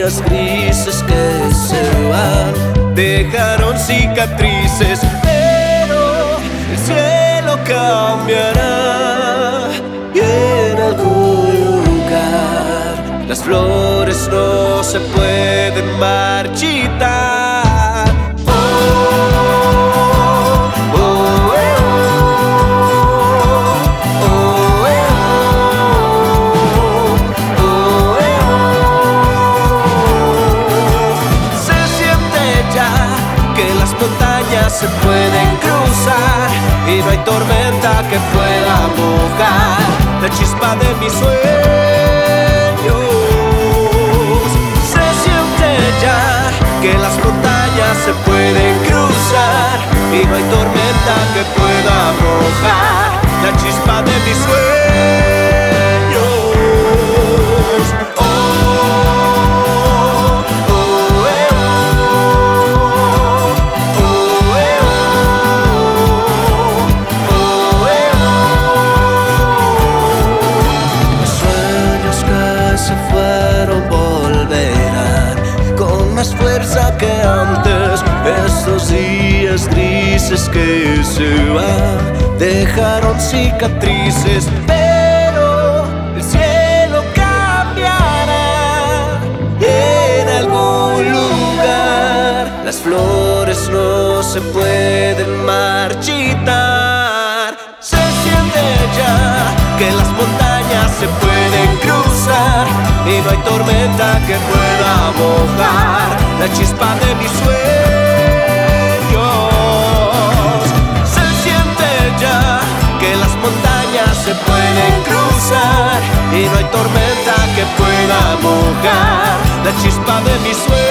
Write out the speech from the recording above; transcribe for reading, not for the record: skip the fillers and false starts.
días grises que se van dejaron cicatrices, pero el cielo cambiará y en algún lugar las flores no se pueden marchitar. Se pueden cruzar y no hay tormenta que pueda mojar la chispa de mis sueños. Se siente ya que las montañas se pueden cruzar y no hay tormenta que pueda mojar la chispa de mis sueños. Fuerza que antes, estos días grises que se van dejaron cicatrices, pero el cielo cambiará y en algún lugar las flores no se pueden marchitar. Se siente ya que las montañas se pueden cruzar y no hay tormenta que pueda mojar la chispa de mis sueños. Se siente ya que las montañas se pueden cruzar y no hay tormenta que pueda mojar la chispa de mis sueños.